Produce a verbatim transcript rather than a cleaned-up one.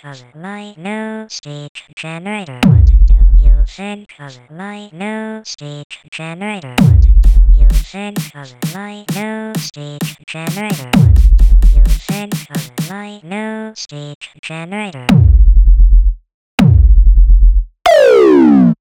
color light no speech generator. What do you think color light no speech generator? What do you think color light no speech generator? What do you think color light no speech generator?